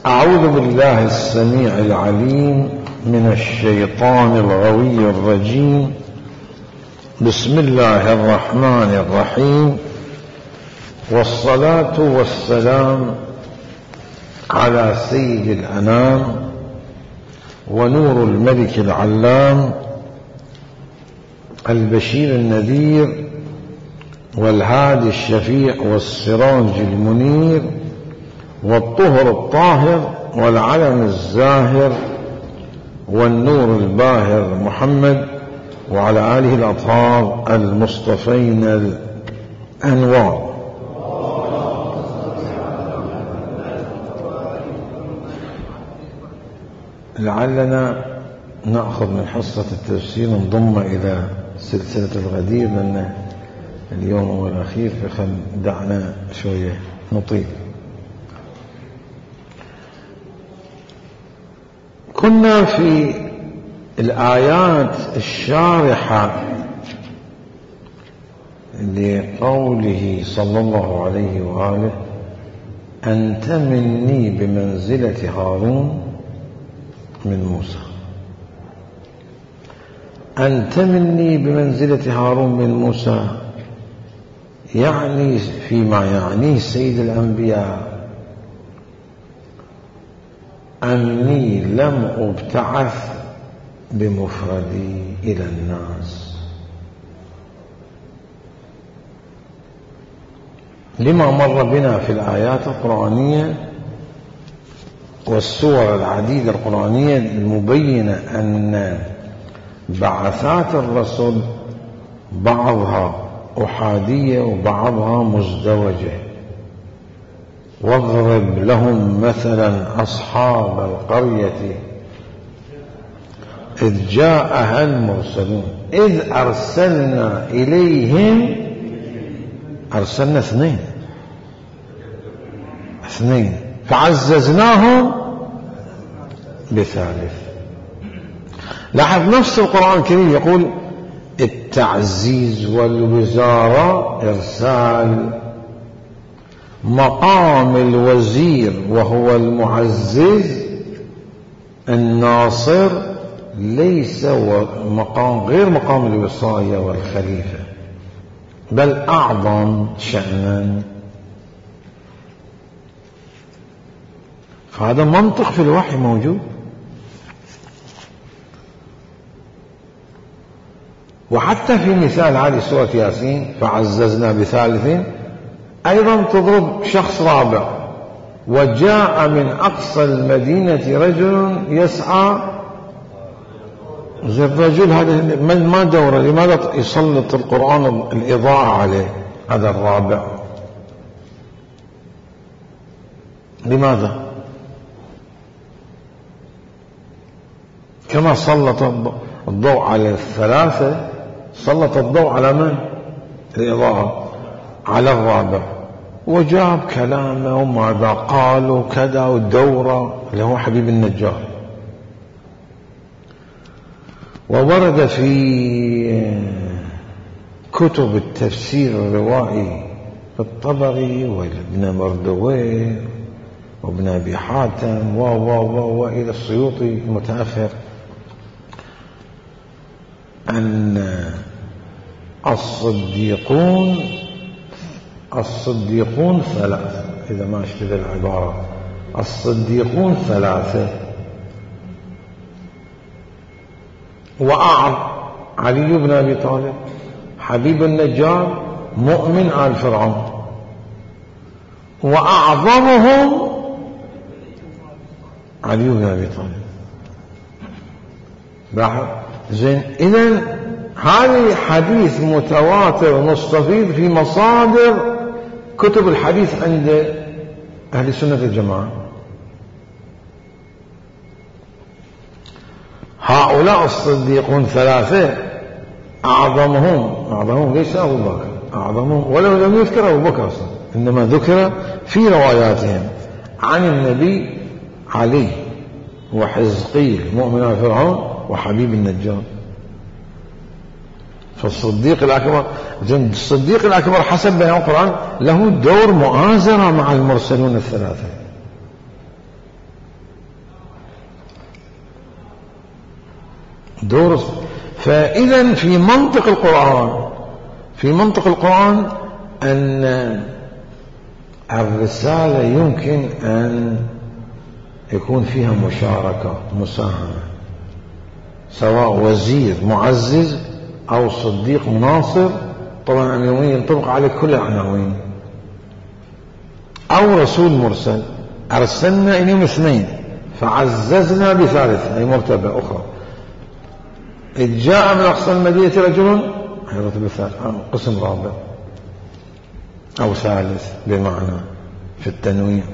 أعوذ بالله السميع العليم من الشيطان الغوي الرجيم. بسم الله الرحمن الرحيم، والصلاة والسلام على سيد الأنام ونور الملك العلام البشير النذير والهادي الشفيع والسراج المنير والطهر الطاهر والعلم الزاهر والنور الباهر محمد وعلى آله الأطهار المصطفين الأنوار. لعلنا نأخذ من حصة التفسير نضم إلى سلسلة الغدير، لأن اليوم هو الأخير فدعنا شوية نطيل. كنا في الآيات الشارحة لقوله صلى الله عليه وآله: أنت مني بمنزلة هارون من موسى. أنت مني بمنزلة هارون من موسى، يعني فيما يعنيه سيد الأنبياء أني لم أبتعث بمفردي إلى الناس، لما مر بنا في الآيات القرآنية والسور العديدة القرآنية المبينة أن بعثات الرسل بعضها أحادية وبعضها مزدوجة. واضرب لهم مثلا أصحاب القرية إذ جاءها المرسلون إذ أرسلنا إليهم، أرسلنا اثنين فعززناهم بثالث. لاحظ نفس القرآن الكريم يقول التعزيز والوزارة إرسال، مقام الوزير وهو المعزز الناصر ليس مقام غير مقام الوصاية والخليفة، بل أعظم شأنا. فهذا منطق في الوحي موجود. وحتى في مثال هذه سورة ياسين فعززنا بثالث أيضا تضرب شخص رابع: وجاء من أقصى المدينة رجل يسعى. الرجل هذا ما دوره؟ لماذا يسلط القرآن الإضاءة عليه هذا الرابع؟ لماذا؟ كما سلط الضوء على الثلاثة سلط الضوء على من؟ الإضاءة على الرابع، وجاب كلامه وماذا قالوا كذا والدورة اللي هو حبيب النجار. وورد في كتب التفسير الروائي الطبري وابن مردويه وابن أبي حاتم وإلى السيوطي المتأخر أن الصديقون ثلاثة، إذا ما اشتبه العبارة. الصديقون ثلاثة: وأعظم علي بن أبي طالب، حبيب النجار، مؤمن آل فرعون، وأعظمهم علي بن أبي طالب. زين، إذن هذا حديث متواتر مستفيض في مصادر كتب الحديث عند أهل السنة الجماعة. هؤلاء الصديقون ثلاثة أعظمهم ليس أبو بكر، أعظمهم ولو لم يذكر أبو بكر أصلا، إنما ذكر في رواياتهم عن النبي علي وحزقيل مؤمن آل فرعون وحبيب النجار. فالصديق الأكبر حسب بيان القرآن له دور مؤازرة مع المرسلون الثلاثة. دور. فإذا في منطق القرآن أن الرسالة يمكن أن يكون فيها مشاركة مساهمة، سواء وزير معزز أو صديق ناصر. طبعا العنوان ينطبق على كل العناوين. أو رسول مرسل، أرسلنا إليهم 2 فعززنا بثالث، أي مرتبة أخرى. إذ جاء من أقصى المدينة رجل، قسم رابع أو ثالث بمعنى في التنوين.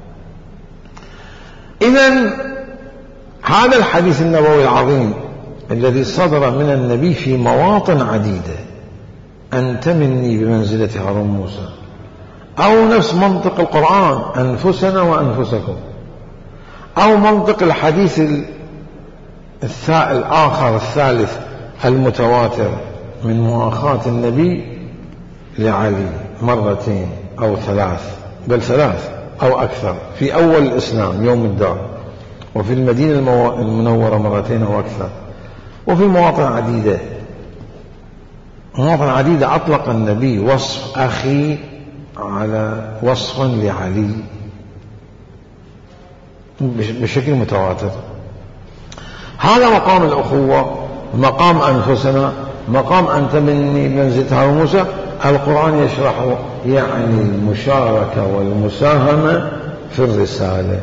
إذن هذا الحديث النبوي العظيم الذي صدر من النبي في مواطن عديدة، أنت مني بمنزلة هارون موسى، أو نفس منطق القرآن أنفسنا وأنفسكم، أو منطق الحديث الآخر الثالث المتواتر من مؤاخاة النبي لعلي 2 أو 3، بل 3 أو أكثر، في أول الإسلام يوم الدار، وفي المدينة المنورة 2 أو أكثر، وفي مواطن عديدة أطلق النبي وصف أخي على وصف لعلي بشكل متواتر. هذا مقام الأخوة، مقام أنفسنا، مقام أنت مني منزلة هارون موسى. القرآن يشرح يعني المشاركة والمساهمة في الرسالة،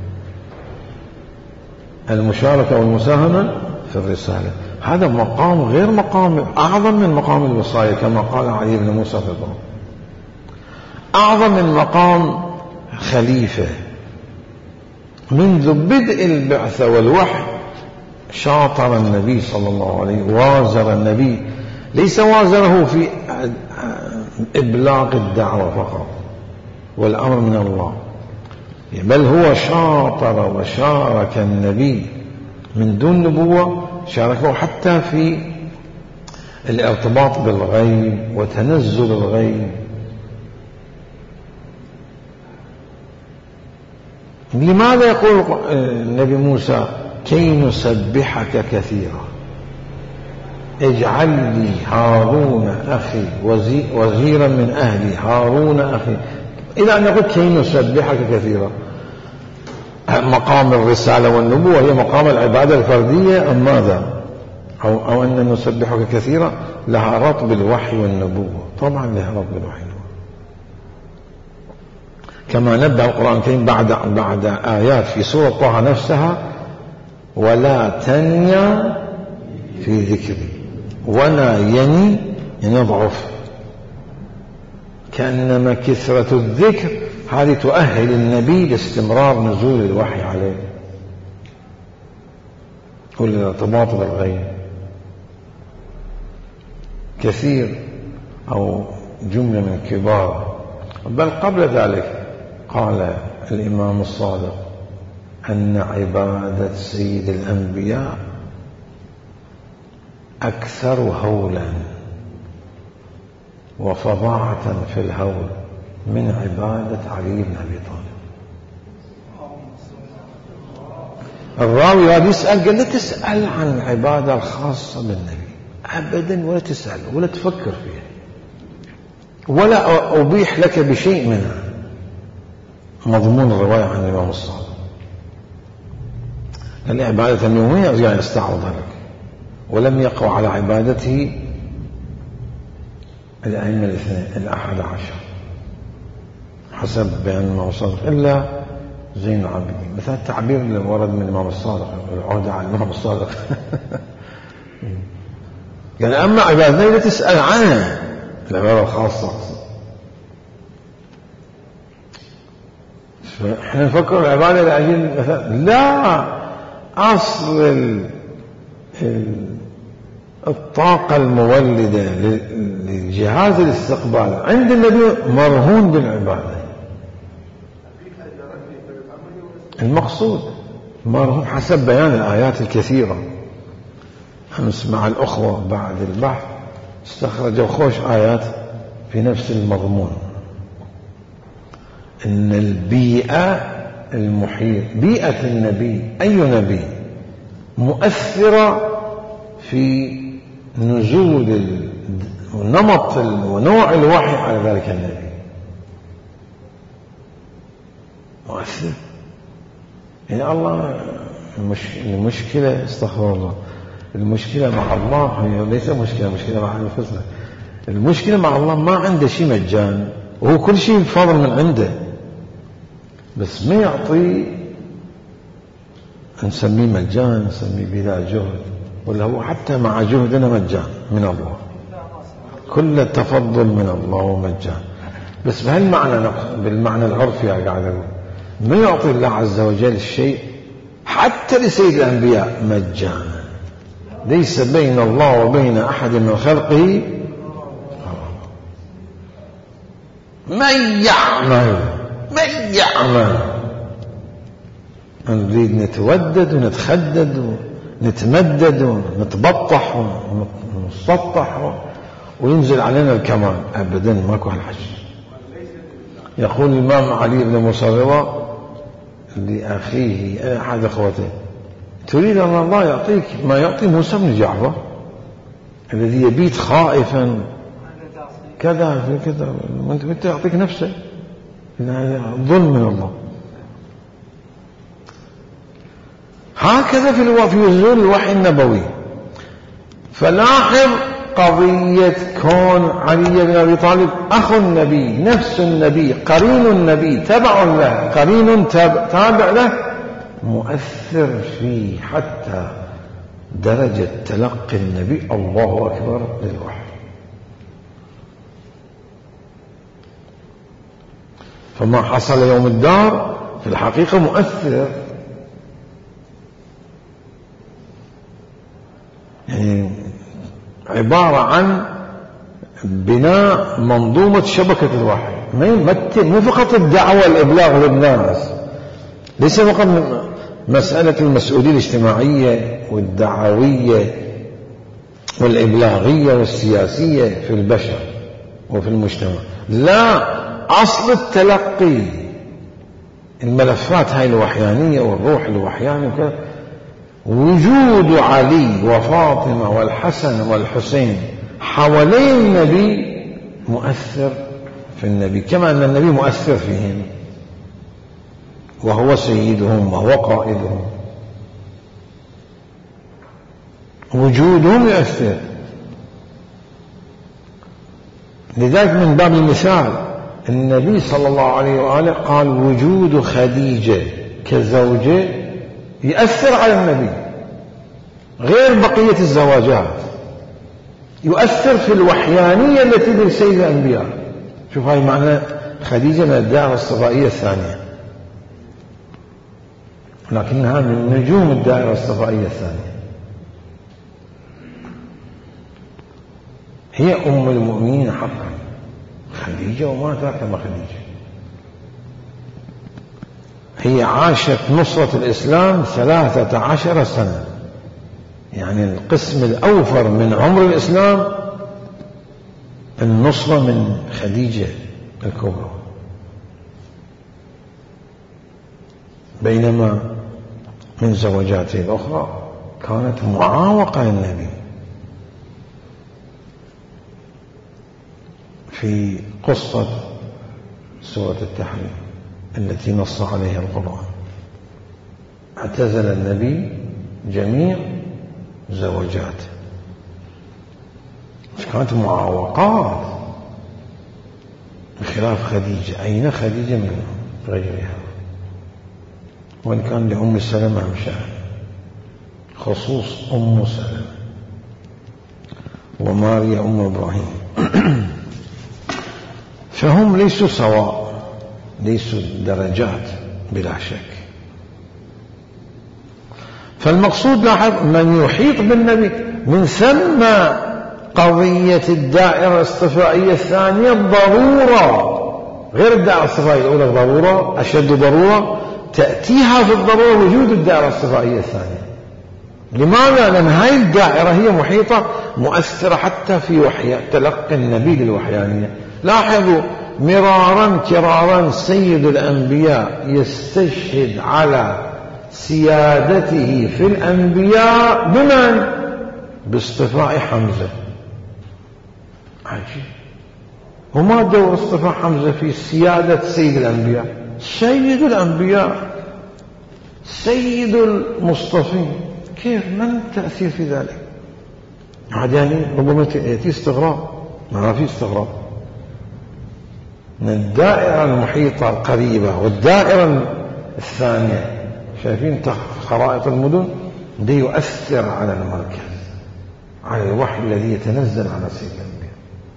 المشاركة والمساهمة في الرسالة. هذا مقام غير مقام، أعظم من مقام الوصاية كما قال علي بن موسى في القرآن، أعظم من مقام خليفة. منذ بدء البعثة والوحي شاطر النبي صلى الله عليه وسلم، وازر النبي، ليس وازره في إبلاغ الدعوة فقط والأمر من الله، بل هو شاطر وشارك النبي من دون نبوة، شاركه حتى في الارتباط بالغيب وتنزل الغيب. لماذا يقول النبي موسى كي نسبحك كثيرا، اجعل لي هارون أخي وزيرا من أهلي، هارون أخي، إلى أن يقول كي نسبحك كثيرا. مقام الرسالة والنبوة هي مقام العبادة الفردية أم ماذا؟ أو أن نسبحك كثيرا لها ربط بالوحي والنبوة؟ طبعا لها ربط بالوحي والنبوة، كما نبدأ القرآن الكريم بعد آيات في سورة طه نفسها: ولا تنيا في ذكري. ولا يعني ضعف، كأنما كثرة الذكر هذه تؤهل النبي لاستمرار نزول الوحي عليه والارتباط بالغيب. كثير أو جملة من كبار، بل قبل ذلك قال الإمام الصادق أن عبادة سيد الأنبياء أكثر هولا وفظاعة في الهول من عبادة علي بن أبي طالب. الراوي هذا يسأل، قال لا تسأل عن العبادة الخاصة بالنبي أبدا، ولا تسأل ولا تفكر فيها، ولا أبيح لك بشيء منها. مضمون الرواية عن الإمام الصادق قال لي عبادة اليومية يعني استعرض لك، ولم يقع على عبادته الأئمة 11 حسب بيان الإمام الصادق إلا زين العابدين. مثلا التعبير اللي ورد من الإمام الصادق، العودة على الإمام الصادق يعني أما عبادتنا لا تسأل عنها، العبادة الخاصة. احنا نفكر العبادة لأجل مثلا، لا، أصل الطاقة المولدة لجهاز الاستقبال عند النبي مرهون بالعبادة. المقصود مرهون حسب بيان الآيات الكثيرة. أمس مع الأخوة بعد البحث استخرجوا خوش آيات في نفس المضمون، إن البيئة المحيط، بيئة النبي، أي نبي، مؤثرة في نزول نمط ونوع الوحي على ذلك النبي. مؤثر. يعني الله المشكلة استغفر الله، المشكلة مع الله هي ليس مشكلة مع أنفسنا. المشكلة مع الله ما عنده شيء مجان، وهو كل شيء بفضل من عنده، بس ما يعطي نسميه مجان، نسميه بلا جهد، ولا هو حتى مع جهدنا مجان من الله، كل التفضل من الله ومجان. بس بهالمعنى بالمعنى العرفي قاعد أقول ما يعطي الله عز وجل الشيء حتى لسيد الأنبياء مجانا، ليس بين الله وبين أحد من خلقه من يعمل. نريد نتودد ونتخدد ونتمدد ونتبطح ونسطح وينزل علينا الكمال. أبدا ماكو هالحشي. يقول الإمام علي بن مصرضة لأخيه أحد أخوته: تريد أن الله يعطيك ما يعطي موسى بن جعفر الذي يبيت خائفا كذا في كذا، وانت يعطيك نفسه. ظلم من الله. هكذا في نزول الوحي النبوي. فلاحظ قضية كون علي بن أبي طالب أخو النبي، نفس النبي، قرين النبي، تبع له، قرين تابع له، مؤثر فيه حتى درجة تلقي النبي الله أكبر للوحي. فما حصل يوم الدار في الحقيقة مؤثر، يعني عبارة عن بناء منظومة شبكة الوحي. مو فقط الدعوة الإبلاغ للناس، ليس فقط مسألة المسؤولية الاجتماعية والدعوية والإبلاغية والسياسية في البشر وفي المجتمع، لا، أصل التلقي الملفات هاي الوحيانية والروح الوحياني وكذا. وجود علي وفاطمة والحسن والحسين حوالين النبي مؤثر في النبي، كما أن النبي مؤثر فيهم وهو سيدهم وهو قائدهم. وجودهم يؤثر. لذلك من باب المثال النبي صلى الله عليه وآله قال: وجود خديجة كزوجة يؤثر على النبي غير بقية الزواجات، يؤثر في الوحيانية التي لسيد الأنبياء. شوف هاي معنى خديجة من الدائرة الصفائية الثانية، لكنها من نجوم الدائرة الصفائية الثانية. هي أم المؤمنين حقا خديجة، وما ذاك ما خديجة. هي عاشت نصرة الإسلام 13 سنة، يعني القسم الأوفر من عمر الإسلام النصرة من خديجة الكبرى، بينما من زوجاته الأخرى كانت معاوقة للنبي في قصة سورة التحريم التي نص عليها القرآن. اعتزل النبي جميع زوجاته، كانت معاوقات، بخلاف خديجة. أين خديجة من غيرها؟ وإن كان لأم سلمة شأن خصوص أم سلمة وماريا أم إبراهيم. فهم ليسوا سواء، ليسوا درجات بلا شك. فالمقصود لاحظ من يحيط بالنبي، من ثم قضية الدائرة الاصطفائية الثانية ضرورة، غير الدائرة الاصطفائية الأولى ضرورة أشد ضرورة، تأتيها في الضرورة وجود الدائرة الاصطفائية الثانية. لماذا؟ لأن هاي الدائرة هي محيطة مؤثرة حتى في تلقي النبي للوحيانية. لاحظوا مرارا كرارا سيد الأنبياء يستشهد على سيادته في الأنبياء بمن؟ باصطفاء حمزة. عجيب. وما دور اصطفاء حمزة في سيادة سيد الأنبياء؟ سيد الأنبياء، سيد المصطفين، كيف؟ من التأثير في ذلك؟ عاد يعني ربما يأتي استغراب. ما في استغراب. من الدائرة المحيطة القريبة والدائرة الثانية، شايفين خرائط المدن دي يؤثر على المركز، على الوحي الذي يتنزل على سيد الأنبياء.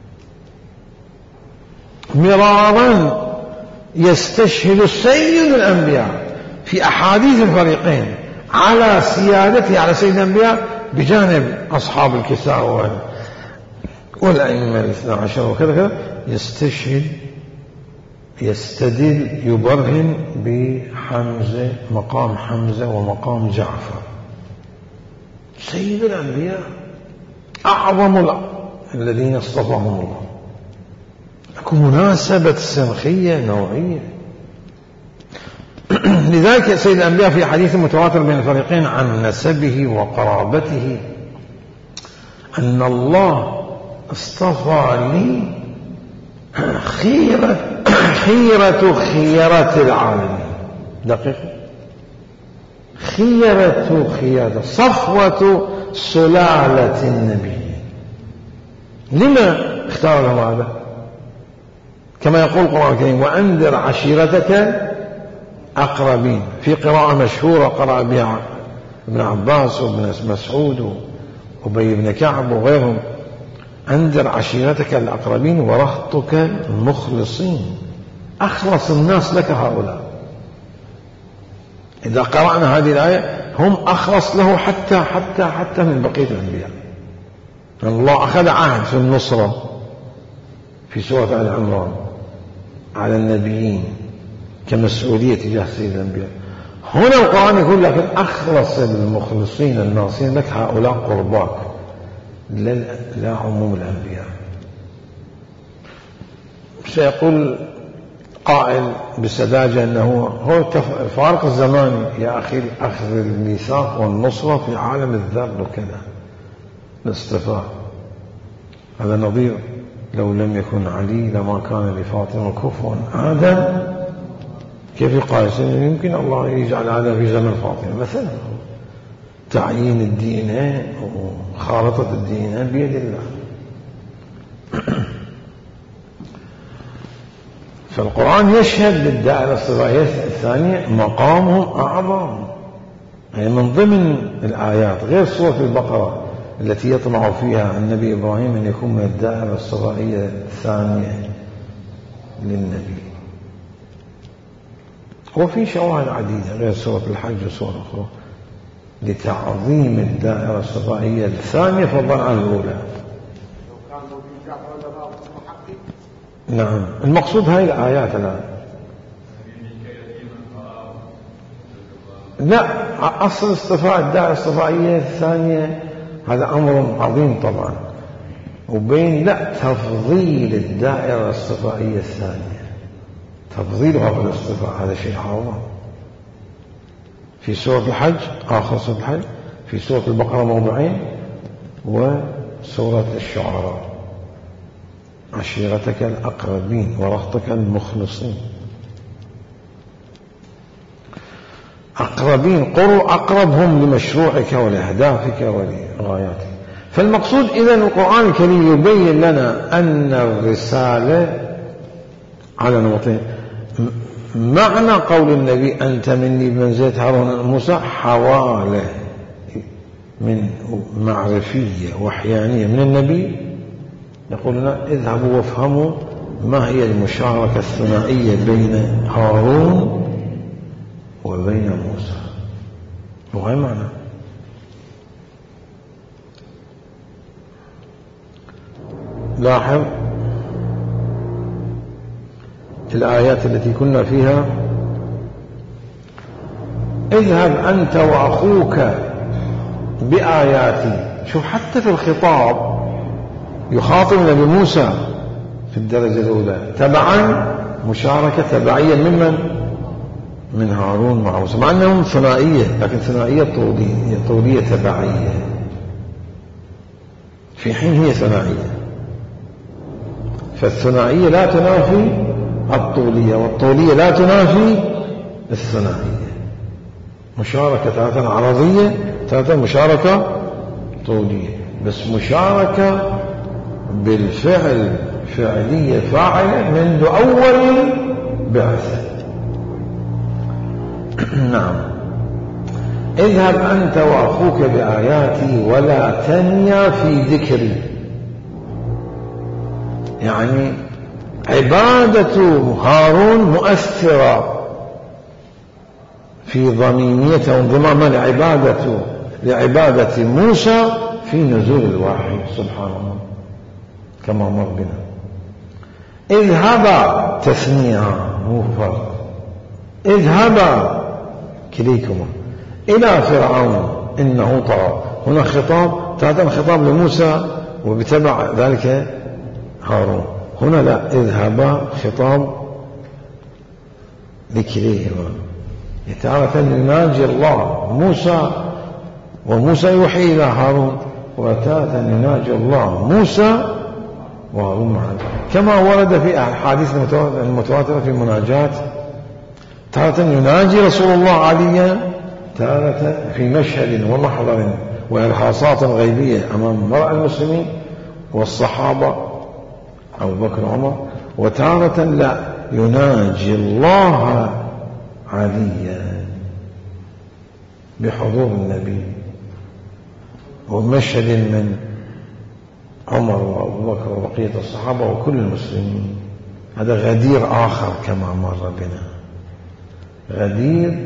مرارا يستشهد سيد الأنبياء في أحاديث الفريقين على سيادته على سيد الأنبياء بجانب أصحاب الكساء والأئمة الاثنى عشر وكذا كذا. يستشهد، يستدل، يبرهن بحمزة، مقام حمزة ومقام جعفر. سيد الأنبياء أعظم الذين اصطفاهم الله. لكم مناسبة سنخية نوعية. لذلك سيد الأنبياء في حديث متواتر بين الفريقين عن نسبه وقرابته أن الله اصطفى لي خيرة العالمين. دقيق. خيرة صفوة سلالة النبي. لما اختار له هذا؟ كما يقول القرآن الكريم وأنذر عشيرتك أقربين. في قراءة مشهورة قرأ بها ابن عباس وابن مسعود وأبي بن كعب وغيرهم: أنذر عشيرتك الأقربين ورهطك المخلصين. أخلص الناس لك هؤلاء. إذا قرأنا هذه الآية هم أخلص له حتى من بقية الأنبياء. الله أخذ عهد في النصرة في سورة آل عمران على النبيين كمسؤولية تجاه سيد الأنبياء. هنا القرآن يقول لك أخلص المخلصين الناصين لك هؤلاء قرباك، لا عموم الأنبياء. سيقول قائل بسذاجة أنه هو الفارق الزماني يا أخي، أخذ الميثاق والنصرة في عالم الذر وكذا الاصطفاء. هذا نظير لو لم يكن علي لما كان لفاطمة كفوا آدم. كيف يقال؟ يمكن الله يجعل هذا في زمن فاطمة مثلا. تعيين الدين وخارطة الدين بيد الله. فالقرآن يشهد للدائرة الصفائية الثانية مقامهم أعظم. يعني من ضمن الآيات غير سورة البقرة التي يطمع فيها النبي إبراهيم أن يكون من الدائرة الصفائية الثانية للنبي. وفي شواهد عديدة غير سورة الحج وسورة أخرى لتعظيم الدائرة الصفائية الثانية فضلا عن الأولى. نعم، المقصود هاي الآيات الآن. لا، أصل اصطفاء الدائرة الصفائية الثانية هذا أمر عظيم طبعا، وبين لا تفضيل الدائرة الصفائية الثانية، تفضيلها بالاصطفاء هذا شيء عظيم. في سورة الحج، آخر سورة الحج، في سورة البقرة موضعين، وسورة الشعراء عشيرتك الأقربين ورهطك المخلصين. أقربين أقربهم لمشروعك ولأهدافك ولغاياتك. فالمقصود إذن القرآن الكريم يبين لنا أن الرسالة على نمطين. معنى قول النبي أنت مني بمنزلة هارون موسى حوالة من معرفية وحيانية من النبي. يقول لنا اذهبوا وافهموا ما هي المشاركة الثنائية بين هارون وبين موسى. وهي معنى لاحظ الآيات التي كنا فيها: اذهب أنت وأخوك بآياتي. شوف حتى في الخطاب يخاطب النبي موسى في الدرجة الأولى تبعا، مشاركة تبعية من هارون مع موسى، مع أنهم ثنائية لكن ثنائية طولية تبعية. في حين هي ثنائية. فالثنائية لا تنافي الطولية، والطولية لا تنافي الثنائية. مشاركة تارة عرضية، تارة مشاركة طولية، بس مشاركة بالفعل فعلية فاعلة منذ أول بعثة. نعم. اذهب أنت وأخوك بآياتي ولا تنيا في ذكري. يعني عبادة هارون مؤثرة في ضميميته وانضماما لعبادة موسى في نزول الوحي. سبحان الله كما مر بنا. اذهبا تثنية مو فرق، اذهبا كليكما إلى فرعون إنه طغى. هنا خطاب تاتا خطاب لموسى وبتبع ذلك هارون. هنا لا، اذهبا خطاب لكليهما. تارة يناجي الله موسى وموسى يوحي إلى هارون، وتارة يناجي الله موسى وهارون معا، كما ورد في أحاديث المتواترة في مناجاة. تارة يناجي رسول الله عليا، تارة في مشهد ومحضر وإرهاصات غيبية أمام مرأى المسلمين والصحابة أبو بكر وعمر، وتارة لا يناجي الله عليا بحضور النبي ومشهد من عمر وأبو بكر وبقية الصحابة وكل المسلمين. هذا غدير آخر كما مر بنا، غدير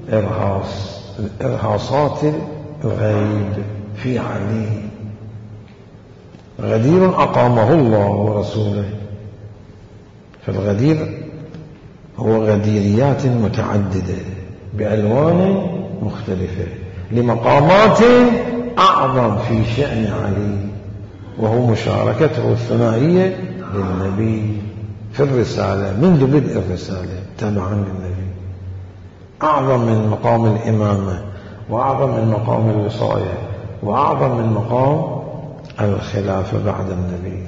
إرهاصات الغيب في علي، غدير أقامه الله ورسوله. فالغدير هو غديريات متعددة بألوان مختلفة لمقامات أعظم في شأن علي، وهو مشاركته الثنائية للنبي في الرسالة منذ بدء الرسالة تبعا للنبي، أعظم من مقام الإمامة، وأعظم من مقام الوصاية، وأعظم من مقام الخلافة بعد النبي.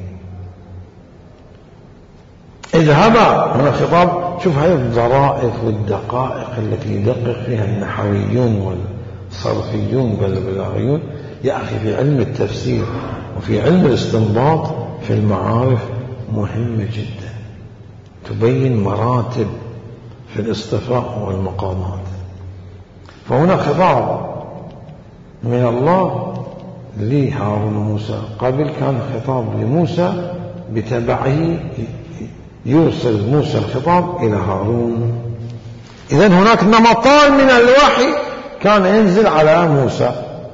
اذهبا هنا خطاب. شوف هاي الظرائف والدقائق التي يدقق فيها النحويون والصرفيون والبلاغيون يا أخي في علم التفسير وفي علم الاستنباط في المعارف مهمة جدا، تبين مراتب في الاصطفاء والمقامات. فهنا خطاب من الله لهارون وموسى، قبل كان خطاب لموسى بتبعه يرسل موسى الخطاب إلى هارون. إذن هناك نمطان من الوحي كان ينزل على موسى،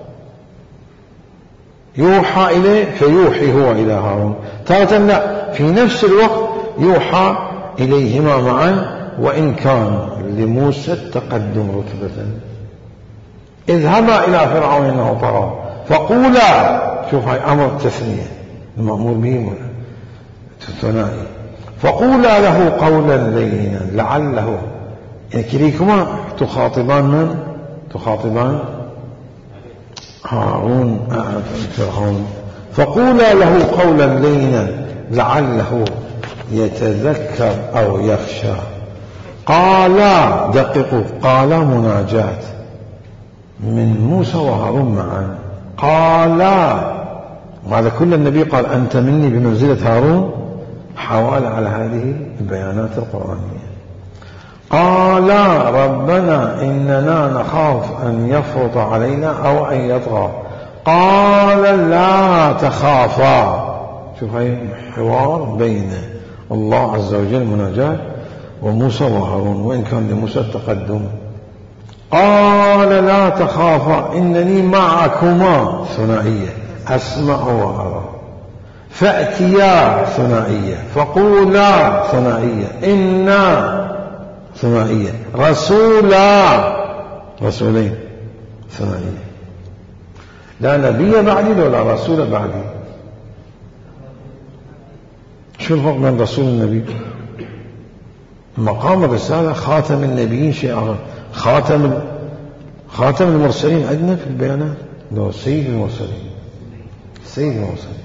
يوحى إليه فيوحي هو إلى هارون، تارة لا في نفس الوقت يوحى إليهما معا، وإن كان لموسى التقدم رتبة. اذهبا إلى فرعون إنه طغى فقولا، شوف هاي أمر التثنية المأمور به ثنائي، فقولا له قولا لينا لعله. يعني كليكما تخاطبان من؟ تخاطبان هارون فرعون. فقولا له قولا لينا لعله يتذكر أو يخشى. قالا دققوا، قالا مناجاة من موسى وهارون معا. قالا، وهذا كل النبي قال أنت مني بمنزلة هارون، حوال على هذه البيانات القرآنية. قالا ربنا إننا نخاف أن يفرط علينا أو أن يطغى. قال لا تخافا. شوف هاي حوار بين الله عز وجل مناجاة وموسى وهارون، وإن كان لموسى التقدم. قال لا تخافا إنني معكما ثنائية أسمع وأرى. فأتيا ثنائية، فقولا ثنائية، إنا ثنائية، رسولا رسولين ثنائية. لا نبي بعدي ولا رسول بعدي. شو الفرق بين رسول والنبي؟ مقام الرسالة خاتم النبيين شيء آخر، خاتم المرسلين عندنا في البيانات لو سيد المرسلين، سيد المرسلين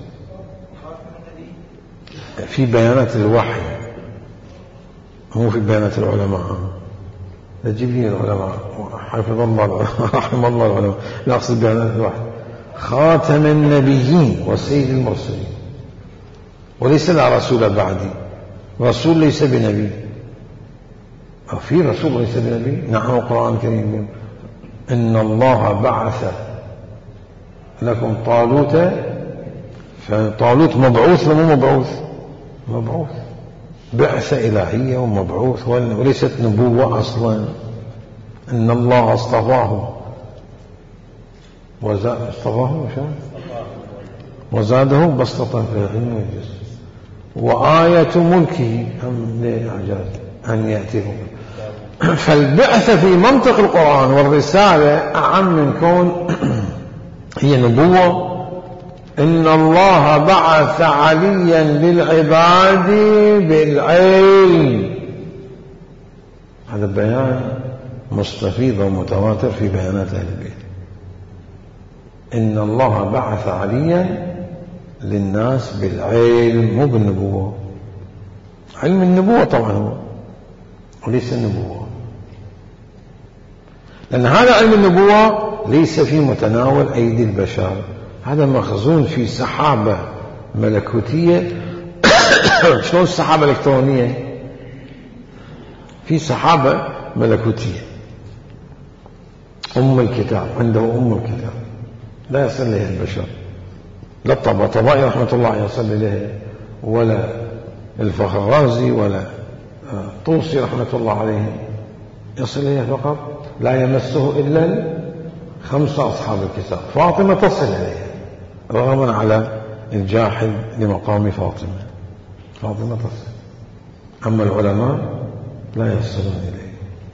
في بيانات الوحي، مو في بيانات العلماء. تجيب لي العلماء حفظ الله رحم الله العلماء، لا أقصد بيانات الوحي. خاتم النبيين وسيد المرسلين، وليس لا رسول بعدي. رسول ليس بنبي، أو في رسول ليس بنبي. نعم القرآن الكريم إن الله بعث لكم طالوت، فطالوت مبعوث ولا مو مبعوث؟ مبعوث، بعثة إلهية ومبعوث، وليست نبوة أصلا. إن الله اصطفاه وزاده بسطة في العلم والجسم. وآية ملكه إعجاز أن يأتيكم. فالبعثة في منطق القرآن والرسالة أعم من كون هي نبوة. إن الله بعث عليا للعباد بالعلم، هذا بيان مستفيض ومتواتر في بيانات أهل البيت. إن الله بعث عليا للناس بالعلم، مو بالنبوة. علم النبوة طبعا هو، وليس النبوة، لأن هذا علم النبوة ليس في متناول أيدي البشر. هذا مخزون في سحابة ملكوتية. شلون السحابة الإلكترونية؟ في سحابة ملكوتية، أم الكتاب، عنده أم الكتاب لا يصل إليها البشر، لا الطباطبائي رحمة الله يصل إليها، ولا الفخرازي، ولا طوسي رحمة الله عليه، يصل إليها فقط. لا يمسه إلا 5 أصحاب الكتاب. فاطمة تصل إليها رغما على الجاحد لمقام فاطمة. فاطمة تصل، أما العلماء لا يصلون إليه.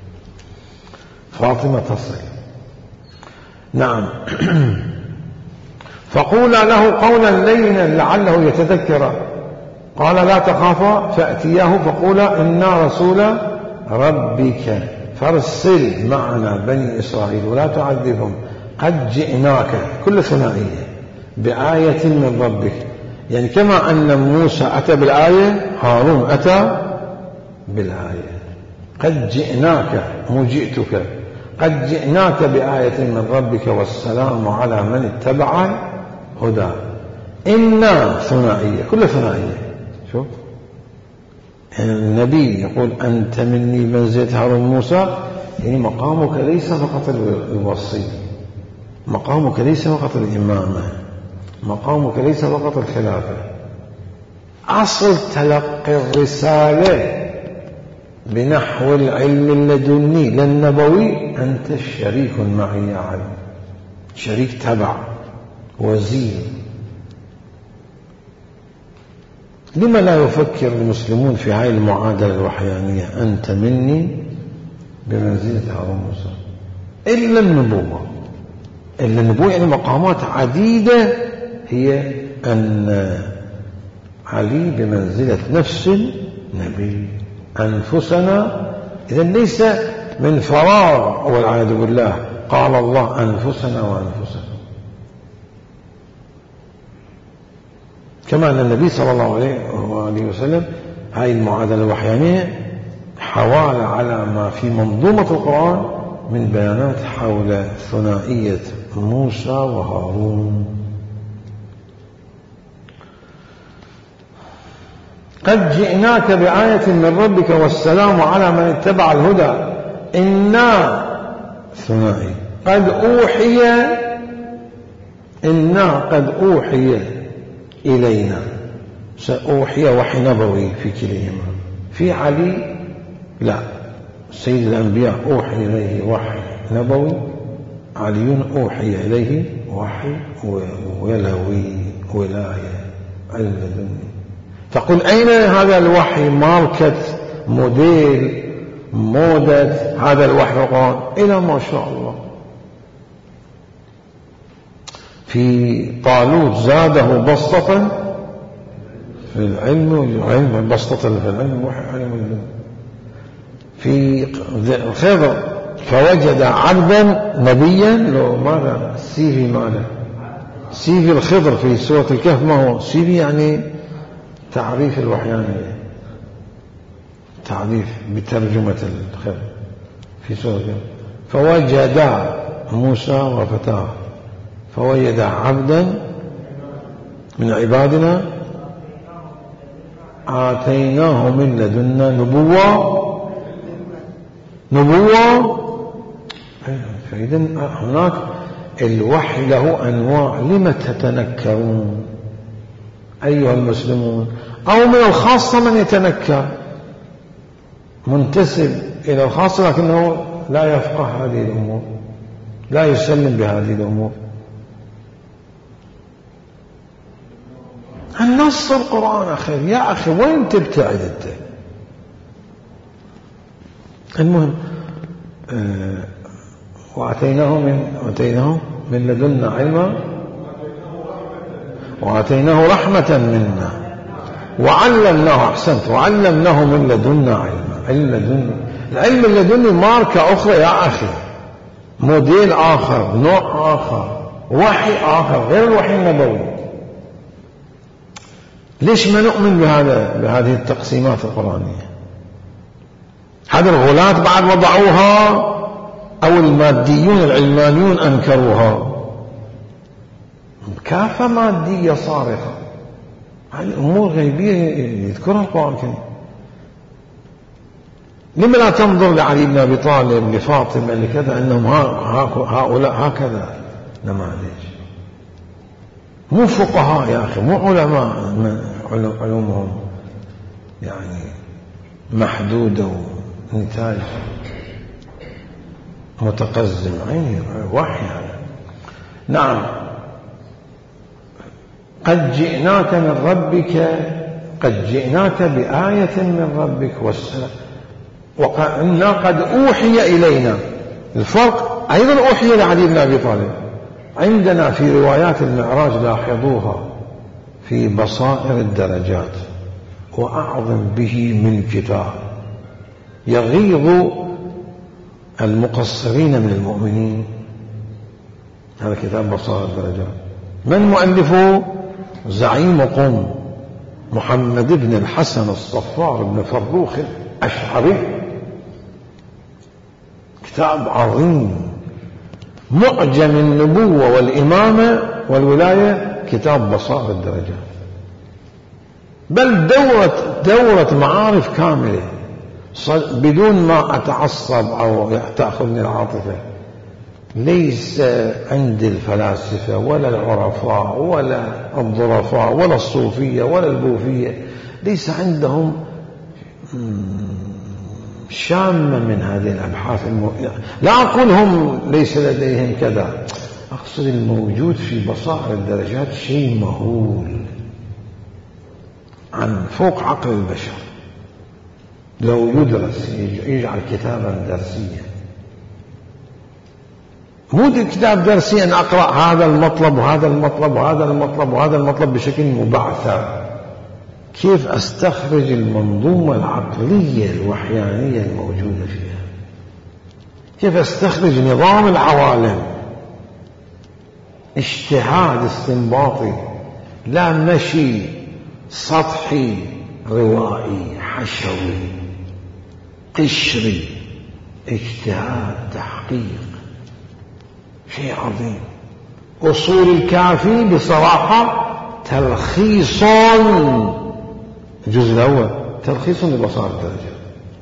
فاطمة تصل. نعم. فقولا له قولا لينا لعله يتذكر. قال لا تخافا فأتياه فقولا إنا رسول ربك فارسل معنا بني إسرائيل ولا تعذبهم قد جئناك، كل ثنائية، بآية من ربك. يعني كما أن موسى أتى بالآية، هارون أتى بالآية. قد جئناك، مو جئتك، قد جئناك بآية من ربك والسلام على من اتبع هدى. إنا ثنائية، كل ثنائية. شوف النبي يقول أنت مني منزلة هارون موسى، يعني مقامك ليس فقط الوصي، مقامك ليس فقط الإمامة، مقامك ليس فقط الخلافة. أصل تلقي الرسالة بنحو العلم اللدني للنبوي أنت شريك معي يا علي، شريك تبع، وزير. لما لا يفكر المسلمون في هذه المعادلة الوحيانية؟ أنت مني بمنزلة هارون موسى. إلا النبوة، إلا النبوة يعني مقامات عديدة، هي أن علي بمنزلة نفس النبي. أنفسنا إذا ليس من فراغ، والعياذ بالله، قال الله أنفسنا وأنفسنا. كما أن النبي صلى الله عليه وسلم هذه المعادلة الوحيانية حوال على ما في منظومة القرآن من بيانات حول ثنائية موسى وهارون. قد جئناك بآية من ربك والسلام على من اتبع الهدى. إنا ثنائي قد أوحي، إنا قد أوحي إلينا، سأوحي وحي نبوي في كليهما. في علي لا، سيد الأنبياء أوحي إليه وحي نبوي، علي أوحي إليه وحي ولوي، ولاية، علم لدني. تقول أين هذا الوحي؟ ماركة، موديل، مودة هذا الوحي القرآن؟ إلى ما شاء الله. في طالوت زاده بسطة في العلم والعلم، بسطة في العلم وعلم العلم. في الخضر فوجد عبدا نبيا، لو ماذا؟ سيفي ماذا؟ سيفي الخضر في سورة الكهف ما هو؟ سيفي يعني تعريف الوحيانية، تعريف بترجمة الخضر في سورة الكهف. فوجد موسى وفتاه، فوجد عبدا من عبادنا آتيناه من لدنا نبوة. فإذا هناك الوحي له أنواع. لم تتنكرون أيها المسلمون؟ أو من الخاصة من يتنكر منتسب إلى الخاصة لكنه لا يفقه هذه الأمور، لا يسلم بهذه الأمور. النص القرآن أخي يا أخي، وين تبتعد أنت؟ المهم وآتيناه من لدنا علما وآتيناه رحمة منا وعلمناه، أحسنت، وعلمناه من لدنا علما. العلم اللدني ماركة أخرى يا أخي، موديل آخر، نوع آخر، وحي آخر غير الوحي النبوي. ليش ما نؤمن بهذه التقسيمات القرآنية؟ هذه الغلاة بعد وضعوها أو الماديون العلمانيون أنكروها. كافة مادية صارخة، هذه أمور غيبية يذكرها القرآن الكريم. لما لا تنظر لعلي بن أبي طالب، لفاطمة، لكذا، أنهم هؤلاء هكذا نماذج، مو فقهاء يا أخي، مو علماء علومهم يعني محدودة ونتاج متقزم، عيني وحي هذا. نعم، قد جئناك بآية من ربك وقالنا قد أوحي إلينا. الفرق أيضا أوحي لعلي بن أبي طالب. عندنا في روايات المعراج لاحظوها في بصائر الدرجات: وأعظم به من كتاب يغيظ المقصرين من المؤمنين. هذا كتاب بصائر الدرجات. من مؤلفه؟ زعيم قوم محمد بن الحسن الصفار بن فروخ الأشعري. كتاب عظيم، معجم النبوة والإمامة والولاية، كتاب بصائر الدرجات، بل دورة معارف كاملة بدون ما أتعصب أو تأخذني العاطفة. ليس عند الفلاسفة ولا العرفاء ولا الظرفاء ولا الصوفية ولا البوفية، ليس عندهم شامة من هذه الأبحاث لا أقول هم ليس لديهم كذا، أقصد الموجود في بصائر الدرجات شيء مهول عن فوق عقل البشر. لو يدرس يجعل كتابا درسيا، مو كتاب درسي أن أقرأ هذا المطلب وهذا المطلب وهذا المطلب وهذا المطلب بشكل مبعثر. كيف أستخرج المنظومة العقلية الوحيانية الموجودة فيها؟ كيف أستخرج نظام العوالم؟ اجتهاد استنباطي، لا مشي سطحي روائي حشوي قشري. اجتهاد، تحقيق، شيء عظيم. أصول الكافي بصراحة تلخيص، الجزء الأول تلخيص لبصائر الدرجات.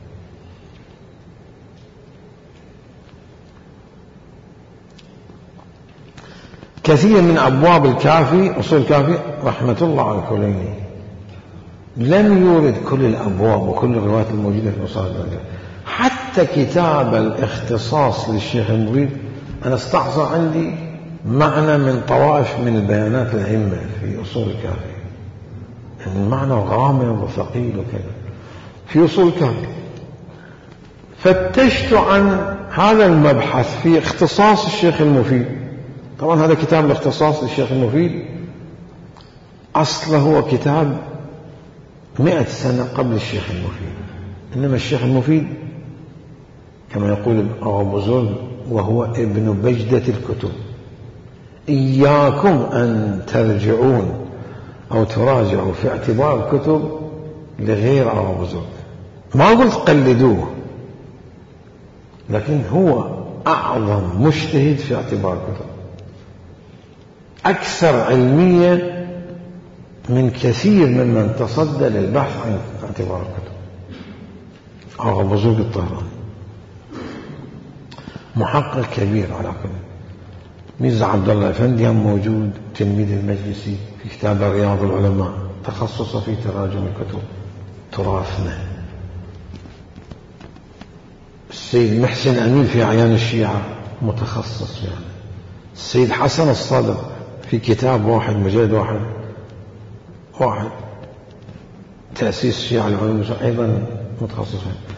كثير من أبواب الكافي، أصول الكافي رحمة الله على الكليني، لم يورد كل الأبواب وكل الروايات الموجودة في بصائر الدرجات. حتى كتاب الاختصاص للشيخ المفيد أنا استحصى عندي معنى من طوائف من البيانات الأئمة في أصول الكافي، يعني المعنى غامض وثقيل وكذا في أصول الكافي. فتشت عن هذا المبحث في اختصاص الشيخ المفيد. طبعا هذا كتاب الاختصاص للشيخ المفيد أصله هو كتاب 100 سنة قبل الشيخ المفيد، إنما الشيخ المفيد كما يقول أبو زرد وهو ابن بجدة الكتب، إياكم أن ترجعون أو تراجعوا في اعتبار الكتب لغير أبو بزرگ. ما قلت قلدوه، لكن هو أعظم مجتهد في اعتبار الكتب، أكثر علمية من كثير ممن تصدى للبحث عن اعتبار الكتب. أبو بزرگ الطهراني محقق كبير على كل. ميرزا عبد الله الأفندي هم موجود، تلميذ المجلسي، في كتاب رياض العلماء تخصص في تراجم الكتب تراثنا. السيد محسن أمين في أعيان الشيعة متخصص يعني. السيد حسن الصدر في كتاب واحد، مجلد واحد تأسيس الشيعة العلوم أيضا متخصص.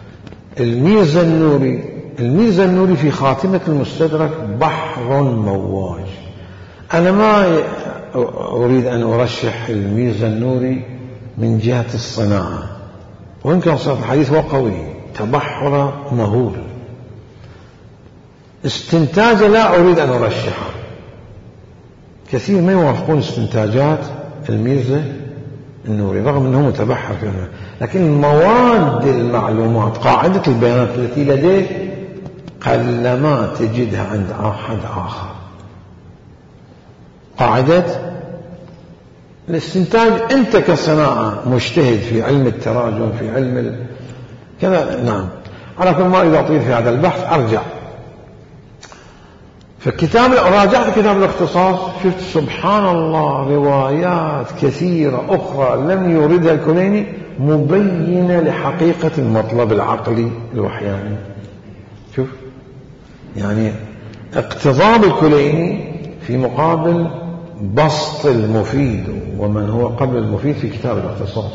الميرزا النوري في خاتمة المستدرك بحر مواج. أنا ما أريد أن أرشح الميرزا النوري من جهة الصناعة، وإن كان صوت الحديث هو قوي، تبحر مهول. استنتاج لا أريد أن أرشحه، كثير ما يوافقون استنتاجات الميرزا النوري رغم أنه متبحر في المعنى. لكن مواد المعلومات، قاعدة البيانات التي لديه قلما تجدها عند أحد آخر. قاعدة الاستنتاج، أنت كصناعة مجتهد في علم التراجم، في علم كذا، نعم. على كل ما إذا أطيل في هذا البحث أرجع فالكتاب. راجعت كتاب الاختصاص، شفت سبحان الله روايات كثيرة أخرى لم يوردها الكليني مبينة لحقيقة المطلب العقلي الوحياني. شوف يعني اقتضاب الكليني في مقابل بسط المفيد ومن هو قبل المفيد في كتاب الاختصاص،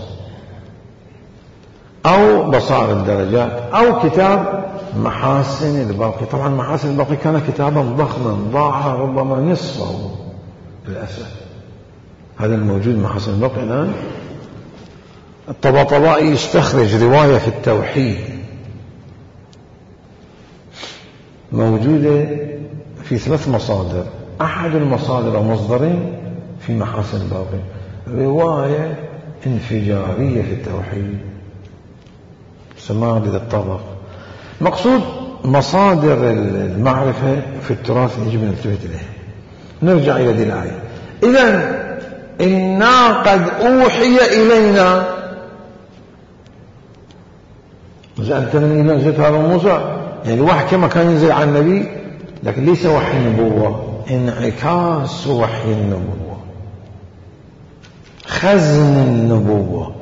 أو بصائر الدرجات، أو كتاب محاسن الباقي. طبعا محاسن الباقي كان كتابا ضخما ضاع ربما نصفه للأسف. هذا الموجود محاسن الباقي الآن. الطباطبائي يستخرج رواية في التوحيد موجودة في 3 مصادر، أحد المصادر أو مصدرين في محاسن الباقي، رواية انفجارية في التوحيد سماع للطبق. مقصود مصادر المعرفة في التراث يجب أن نلتفت إليها. نرجع إلى هذه الآية. إذن إنا قد أوحي إلينا، زعلت من إلى نزلت هذا موسى، يعني الوحي كما كان ينزل على النبي، لكن ليس وحي النبوة، انعكاس وحي النبوة، خزن النبوة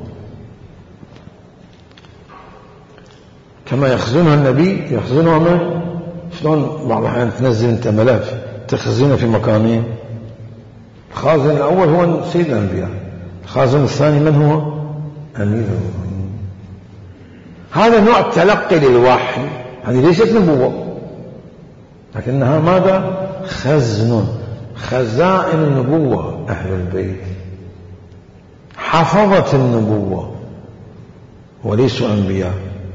كما يخزنها النبي يخزنها من؟ شلون بعض الأحيان تنزل أنت ملف تخزنه في مكانين. الخازن الأول هو سيد الأنبياء، الخازن الثاني من هو؟ أمير المؤمنين. هذا نوع تلقي للوحي، هذه ليست نبوة لكنها ماذا؟ خزن، خزائن النبوة. أهل البيت حفظت النبوة وليسوا أنبياء.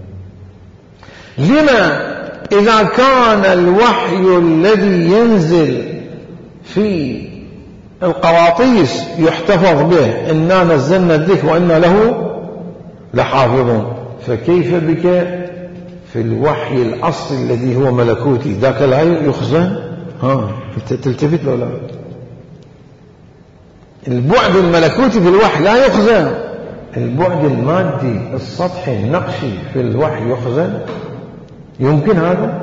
لما إذا كان الوحي الذي ينزل في القراطيس يحتفظ به، إنا نزلنا الذكر وإنا له لحافظون، فكيف بك في الوحي الأصلي الذي هو ملكوتي؟ ذاك لا يخزن؟ تلتفت له لا؟ البعد الملكوتي في الوحي لا يخزن، البعد المادي السطحي النقشي في الوحي يخزن. يمكن هذا؟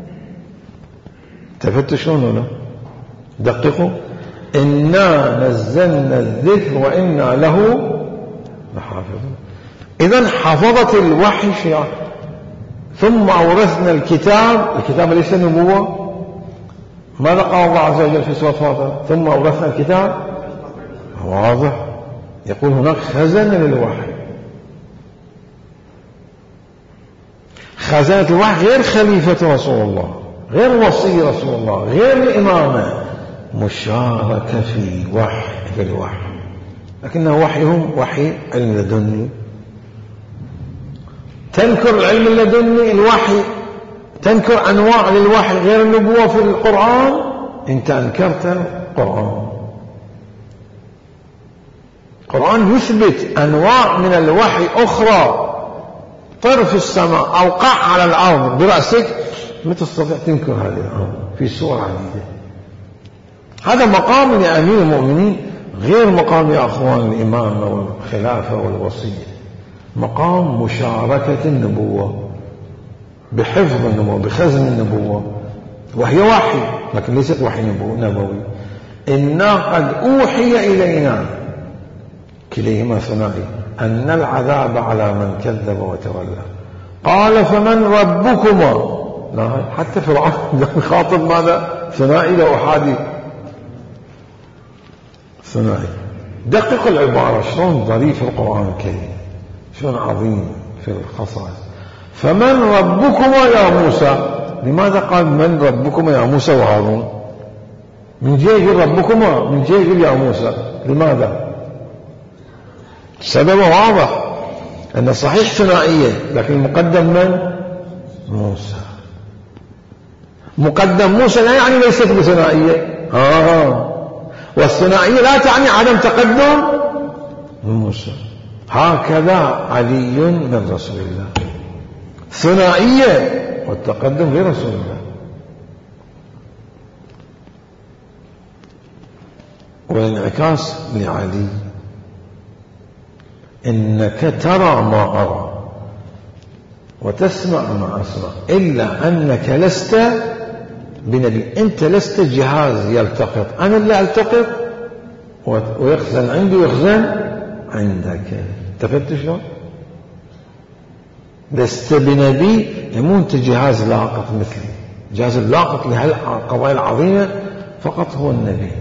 تفتشون ولا دققوا. إنا نزلنا الذكر وإنا له لحافظون. إذن حفظت الوحي شيئا. ثم أورثنا الكتاب ليس نبوة. ماذا قال الله عز وجل في سورة فاطر؟ ثم أورثنا الكتاب، واضح، يقول هناك خزن للوحي. خزانة الوحي غير خليفة رسول الله، غير وصي رسول الله، غير الإمامة، مشاركة في الوحي، لكنه وحيهم وحي علم لدني. تنكر العلم اللدني الوحي، تنكر أنواع للوحي غير النبوة في القرآن، أنت أنكرت القرآن يثبت أنواع من الوحي أخرى، طر في السماء أو قع على الأرض برأسك، ما تستطيع تنكر هذه الأمر في سور عديدة. هذا مقام لأمير المؤمنين، غير مقام يا أخوان الإمامة والخلافة والوصية، مقام مشاركة النبوة، بحفظ النبوة، بخزن النبوة، وهي وحي لكن ليست وحي نبوي. إنا قد أوحي إلينا، كليهما ثنائي، أن العذاب على من كذب وتولى. قال فمن ربكما؟ لا، حتى فرعون خاطب ماذا؟ ثنائي لا أحادي، ثنائي. دقق العبارة، شلون ظريف القرآن الكريم، شلون عظيم في الخصائص. فمن ربكما يا موسى؟ لماذا قال من ربكما يا موسى وهارون؟ من جاي يقول ربكما، من جاي يقول يا موسى، لماذا؟ السبب واضح، أن صحيح ثنائية لكن المقدم من؟ موسى. مقدم موسى لا يعني ليست بثنائية، والثنائية لا تعني عدم تقدم موسى. هكذا علي من رسول الله، ثنائية والتقدم لرسول الله. والانعكاس لعلي، إنك ترى ما أرى وتسمع ما أسمع إلا أنك لست بنبي. أنت لست جهاز يلتقط، أنا اللي ألتقط ويخزن عندي ويخزن عندك. التفت شلون؟ لست بنبي، مو أنت جهاز لاقط مثلي. جهاز اللاقط لهالقضايا العظيمة فقط هو النبي.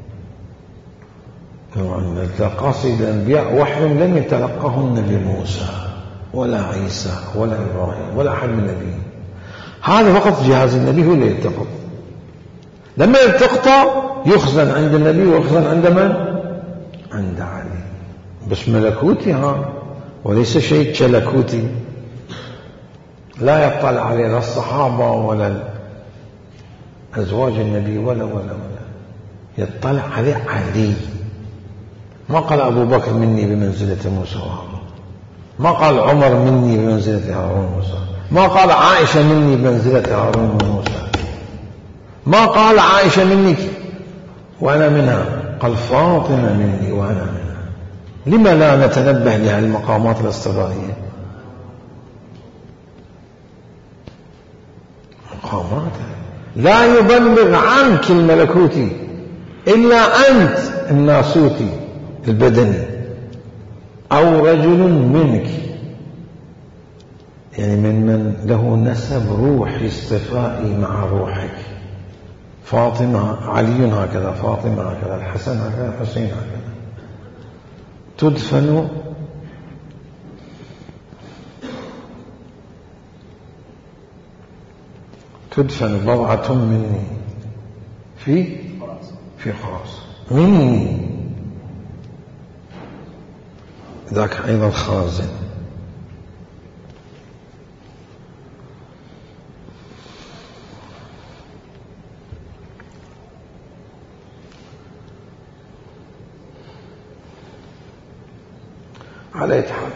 قاصد الأنبياء وحي لم يتلقاه النبي موسى ولا عيسى ولا إبراهيم ولا أحد من النبيين. هذا فقط جهاز النبي هو اللي يلتقط. لما يلتقط يخزن عند النبي ويخزن عند من؟ عند علي. بس ملكوتي وليس شيء شلكوتي، لا يطلع عليه لا الصحابة ولا أزواج النبي ولا يطلع عليه علي. ما قال أبو بكر مني بمنزلة موسى وهارون، ما قال عمر مني بمنزلة هارون وموسى، ما قال عائشة مني بمنزلة هارون وموسى، ما قال عائشة مني وأنا منها، قال فاطمة مني وأنا منها. لما لا نتنبه لها المقامات الاصطفائية؟ مقامات لا يبلغ عنك الملكوتي إلا أنت الناسوتي البدني أو رجل منك، يعني من له نسب روحي اصطفائي مع روحك. فاطمة، علي هكذا، فاطمة هكذا، الحسن هكذا، الحسين هكذا. تدفن بضعة مني في خاص مني، ذاك أيضا خازن. على إتحاد.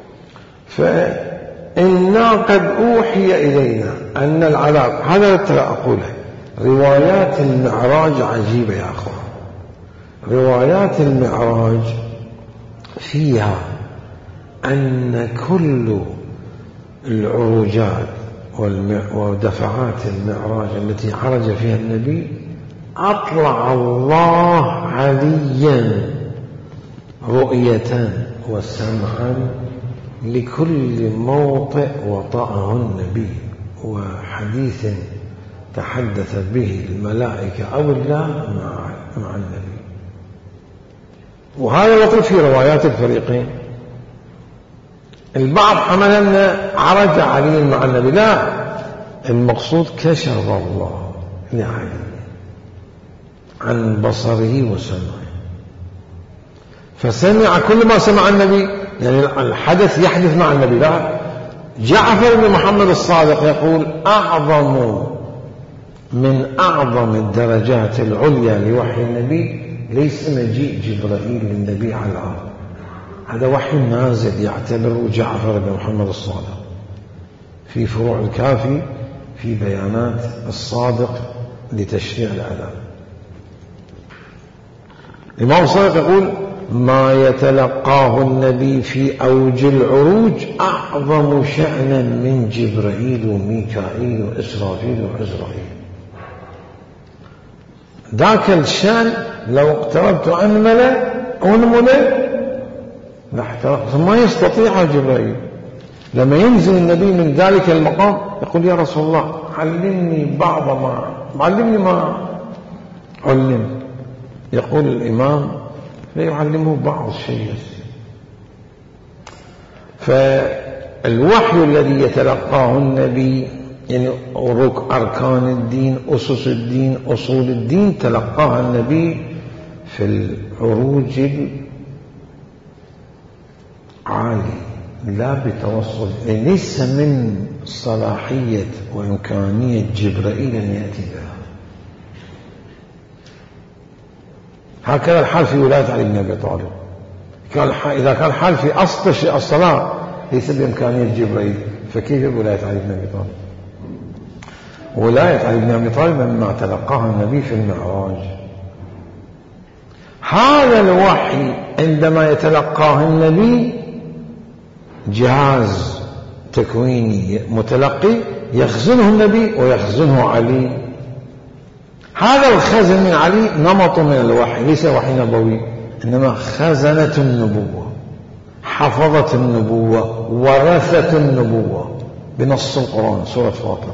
فإنا قد أوحي إلينا أن العذاب، هذا ترى أقوله. روايات المعراج عجيبة يا أخوان. روايات المعراج فيها أن كل العروجات ودفعات المعراج التي عرج فيها النبي أطلع الله عليا رؤية وسمعا لكل موطئ وطأه النبي وحديث تحدث به الملائكة أو الله مع النبي. وهذا لطيف في روايات الفريقين. البعض حمل أن عرج علي مع النبي، لا، المقصود كشف الله لعلي عن بصره وسمعه، فسمع كل ما سمع النبي، يعني الحدث يحدث مع النبي. لا، جعفر بن محمد الصادق يقول أعظم من أعظم الدرجات العليا لوحي النبي ليس مجيء جبرائيل للنبي على الأرض، هذا وحي نازل يعتبره جعفر بن محمد الصادق في فروع الكافي في بيانات الصادق لتشريع الأذان. الإمام الصادق يقول: ما يتلقاه النبي في أوج العروج أعظم شأنا من جبرائيل وميكائيل وإسرافيل وعزرائيل. ذاك الشأن لو اقتربت أنملة لاحترقت، ما يستطيع جبرائيل. لما ينزل النبي من ذلك المقام يقول: يا رسول الله علمني ما علم. يقول الإمام: فيعلمه بعض الشيء. فالوحي الذي يتلقاه النبي يعني أركان الدين، أسس الدين، أصول الدين، تلقاها النبي في العروج العالي لا بتوسط، ليس من صلاحية وإمكانية جبرائيل أن يأتي بها. هكذا الحال في ولاية علي بن أبي طالب. إذا كان الحال في أصل الصلاة ليس بإمكانية جبرائيل، فكيف ولاية علي بن أبي طالب؟ ولاية علي بن أبي طالب مما تلقاها النبي في المعراج. هذا الوحي عندما يتلقاه النبي جهاز تكويني متلقي يخزنه النبي ويخزنه علي. هذا الخزن من علي نمط من الوحي، ليس وحي نبوي، إنما خزنة النبوة، حفظة النبوة، ورثة النبوة بنص القرآن سورة فاطر.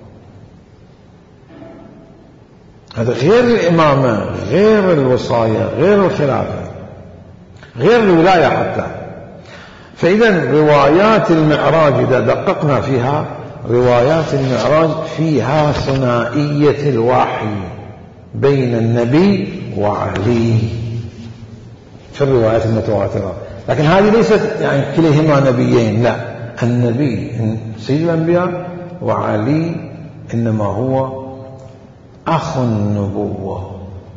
هذا غير الإمامة، غير الوصاية، غير الخلافة، غير الولاية حتى. فإذا روايات المعراج إذا دققنا فيها، روايات المعراج فيها ثنائية الوحي بين النبي وعلي في الروايات المتواترة. لكن هذه ليست يعني كليهما نبيين، لا، النبي سيد الأنبياء وعلي إنما هو أخ النبوة،